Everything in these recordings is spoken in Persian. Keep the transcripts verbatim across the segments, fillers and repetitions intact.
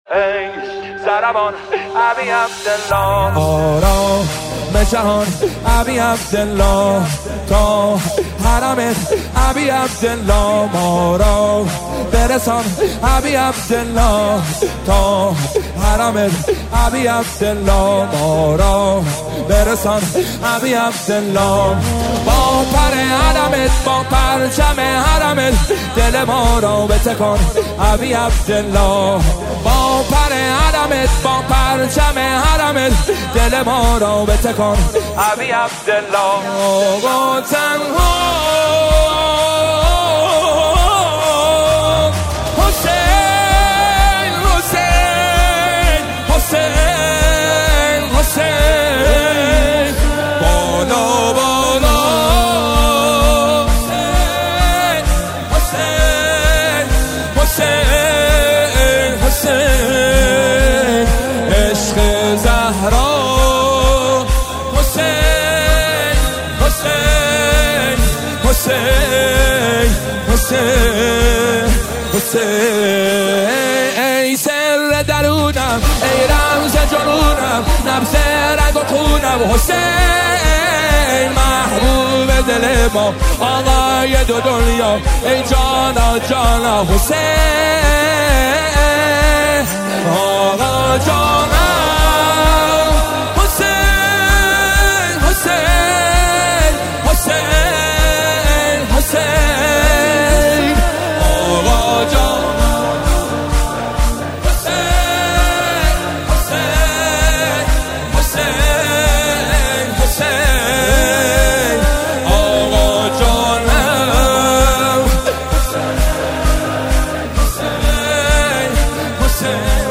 ای زربان ابی عبدالله، آرام جهان ابی عبدالله، تا حرمت ابی عبدالله، ما را برسان ابی عبدالله، تا حرمت ابی عبدالله، ما را برسان ابی عبدالله. با پر علمت، با پرچم حرمت، دل ما را بتکان ابی عبدالله. با پر علمت، با پرچم حرمت، دل ما را بتکان ابی عبدالله. آقا تنها حسین حسین حسین حسین، بالا بالا حسین حسین حسین حسین، عشق زهرا حسین حسین حسین حسین، ای سر درونم، ای رمز جنونم، نبض رگ و خونم، حسین محبوب دل ما، آقای دو دنیا، ای جانا جانا حسین، آقا جانا حسین حسین حسین حسین، آقا جان حسین حسین حسین حسین، آقا جانم حسین حسین.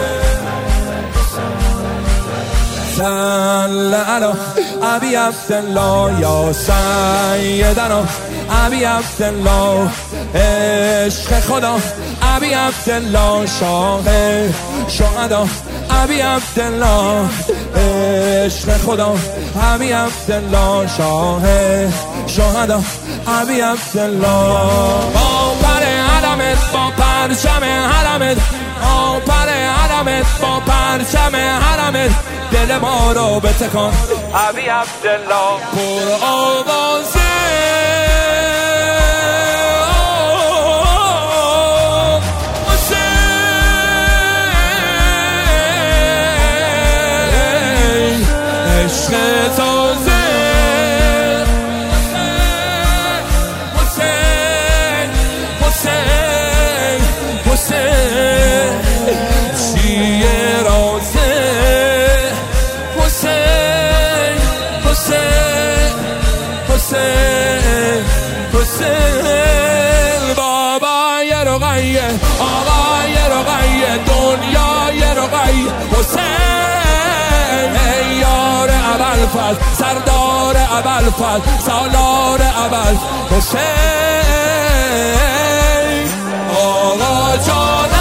صل علی ابی عبدالله یا سیدنا ابی عبدالله، عشق خدا ابی عبدالله، شاه شهدا ابی عبدالله، عشق خدا ابی عبدالله، شاه شهدا ابی عبدالله. با پر علمت، با پرچم حرمت، با پر علمت، با پرچم حرمت، دل ما رو بتکان ابی عبدالله. پر آوازه عشق تازه حسین حسین حسین، چیه رازه حسین حسین حسین حسین، بابای رقیه، آقای رقیه، دنیای رقیه حسین، ای یار ابوالفضل، سردار ابوالفضل، سالار ابوالفضل حسین، آقا جان